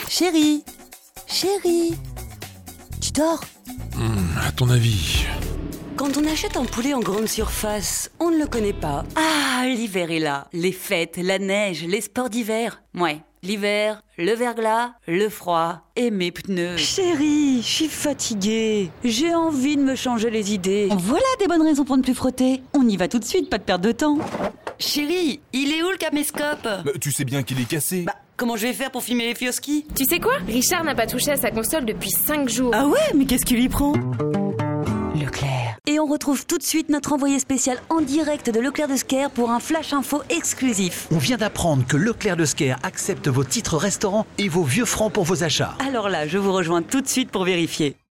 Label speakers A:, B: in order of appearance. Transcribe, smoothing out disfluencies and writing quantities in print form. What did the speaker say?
A: Chérie, chérie, tu dors?
B: À ton avis?
A: Quand on achète un poulet en grande surface, on ne le connaît pas. Ah, l'hiver est là. Les fêtes, la neige, les sports d'hiver. Ouais, l'hiver, le verglas, le froid et mes pneus. Chérie, je suis fatiguée. J'ai envie de me changer les idées. Voilà des bonnes raisons pour ne plus frotter. On y va tout de suite, pas de perte de temps. Chérie, il est où le caméscope?
C: Bah, tu sais bien qu'il est cassé.
A: Bah, comment je vais faire pour filmer les filles au ski?
D: Tu sais quoi? Richard n'a pas touché à sa console depuis 5 jours.
A: Ah ouais, mais qu'est-ce qui lui prend? Leclerc. Et on retrouve tout de suite notre envoyé spécial en direct de Leclerc de Sker pour un flash info exclusif.
E: On vient d'apprendre que Leclerc de Sker accepte vos titres restaurants et vos vieux francs pour vos achats.
A: Alors là, je vous rejoins tout de suite pour vérifier.